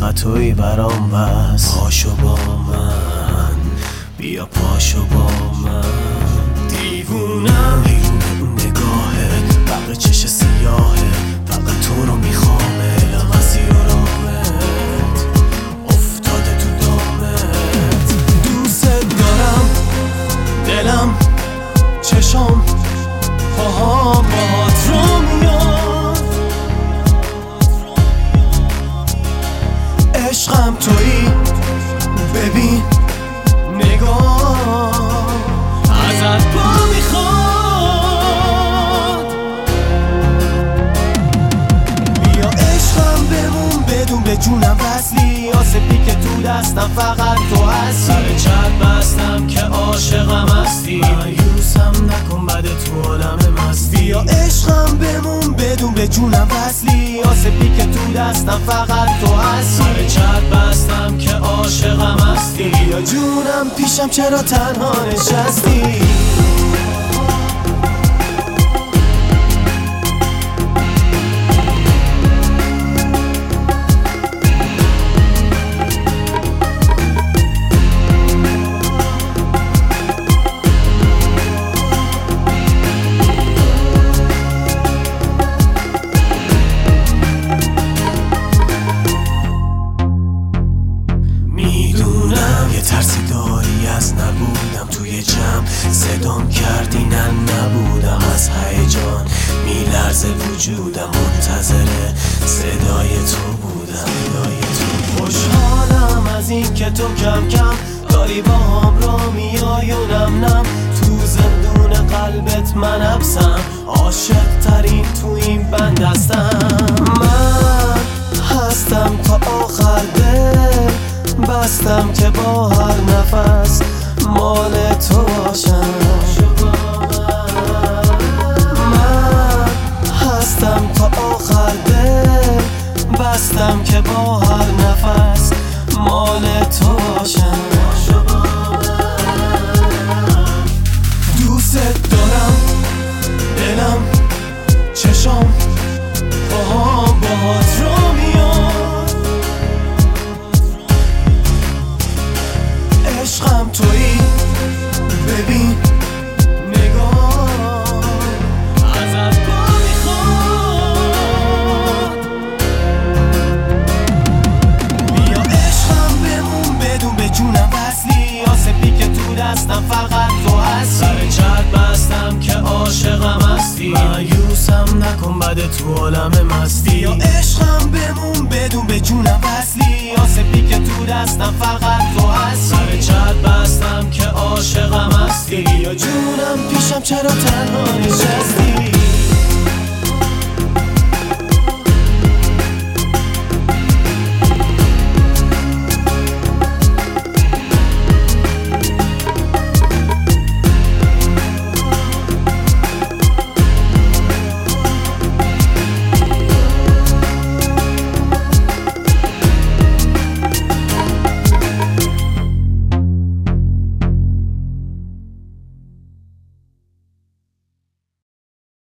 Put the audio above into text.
فقط توی برام بس. پاشو با من بیا، پاشو با من. دیوونم حیرون اون نگاهت، برق چش سیاهه، فقط تو رو میخوامه. مسیر و راهت افتاده تو دامت. دوست دارم، دلم، چشم، پاهام باهات رو میاد. عشقم تویی، ببین نگاه ازت با میخواد. بیا عشقم بمون، بدون به جونم وصلی. آسپی که تو دستم فقط تو هستی. سر چت بستم که عاشقم هستی. مایوسم نکن بد تو عالم مستی. بیا عشقم بمون، بدون به جونم وصلی. آسپی که تو دستم فقط تو هستی. سر چت بستم که عاشقم هستی. بیا جونم پیشم چرا تنها نشستی. یه ترسی داری از نبودم توی جمع، صدام کردی نه نبودم از هیجان. میلرزه وجودم، منتظر صدای تو بودم. خوشحالم از این که تو کم کم داری با هم را میای و نم نم. تو زندون قلبت من حبسم، عاشق ترین تو این بند هستم. من هستم تا آخر دل بستم که با هر نفس مال تو باشم. من هستم تا آخر دل بستم که با هر نفس مال تو باشم. دوست دارم، دلم، چشم، پاهام باهات رو میاد. عشقم تویی، ببین نگاه ازت با میخواد. بیا عشقم بمون، بدون به جونم وصلی. آسپی که تو دستم فقط تو هستی. سر چت بستم که عاشقم هستی. مایوسم نکن بد تو عالم مستی. بیا عشقم بمون، بدون به جونم وصلی. آسپی که تو دستم فقط تو هستی. سر چت بستم که عاشقم هستی. بیا جونم پیشم چرا تنها نشستی.